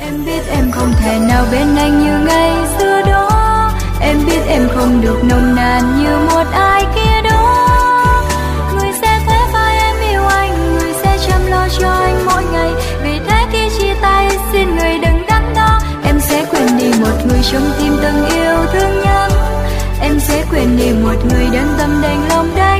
Em biết em không thể nào bên anh như ngày xưa đó. Em biết em không được nồng nàn như một ai kia đó. Người sẽ thế vai em yêu anh, người sẽ chăm lo cho anh mỗi ngày. Vì thế khi chia tay xin người đừng đắn đo. Em sẽ quên đi một người trong tim từng yêu thương nhắn. Em sẽ quên đi một người đơn tâm đành lòng đây.